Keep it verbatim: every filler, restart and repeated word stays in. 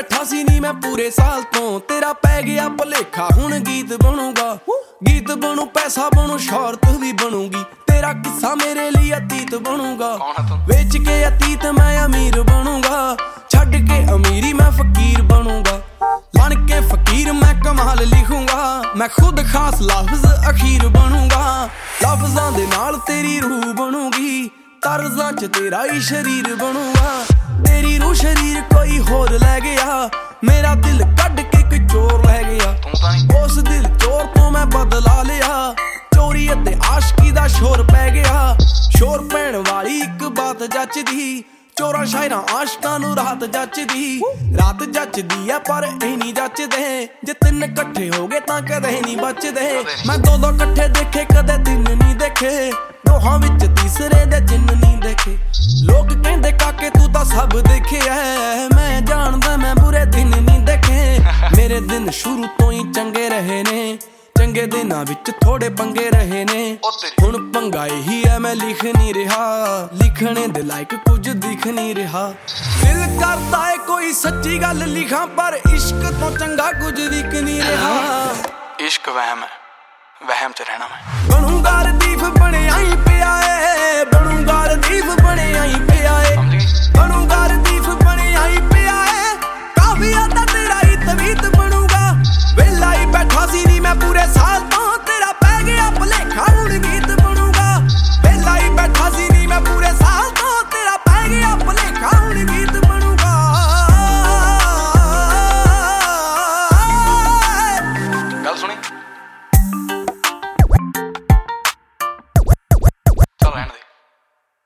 बैठा सी नी मैं पूरे साल तो तेरा पै गया भुलेखा हुण गीत बनूगा गीत बनू पैसा बनू शौहरत भी बनूगी तेरा किस्सा मेरे लिए अतीत बनूगा बेच के अतीत मैं अमीर बनूंगा छड़ के अमीरी मैं फकीर बनूंगा बन के फकीर मैं कमाल लिखूंगा मैं खुद खास लफ्ज अखीर बनूंगा लफ्जां दे नाल तेरी रूह बनूगी तर्जां च तेरा ही शरीर बनूंगा तेरी रूह शरीर कोई होर लै गया मेरा दिल कड के कोई चोर लै गया उस दिल चोर तो मैं बदला लिया चोरी ते आशकी दा शोर पै गया शोर पैण वाली एक बात जचदी चोरा शायरा आशकां नूं रात जचदी रात जचदी है पर ए नहीं जचदे जे तिन कट्ठे हो गए तां कदे नहीं बचदे मैं दो दो कट्ठे देखे कदे तिन नहीं देखे दोहां विच तीसरे दे जिन्न नहीं देखे लोग कहंदे काके तू तां सब देखे है मैं जानदा मैं बुरे दिन नहीं देखे मेरे दिन शुरू तो ही चंगे रहे ने चंगे दिनां विच थोड़े पंगे रहे ने हुण पंगा ही है मैं लिख नहीं रहा लिखने दे लायक कुछ दिख नहीं रहा दिल करदा है कोई सच्ची गल लिखां पर इश्क तो चंगा कुछ दिख नहीं रहा इश्क वहम है वहम च रहना मैं बनूंगा रदीफ बने आई पिया है बनूंगा रदीफ बने आई पिया है बनूंगा रदीफ बने आई पिया है काफी आता तेरा ही तवीत बनूंगा वेला ही बैठा सी नी मैं पूरे साल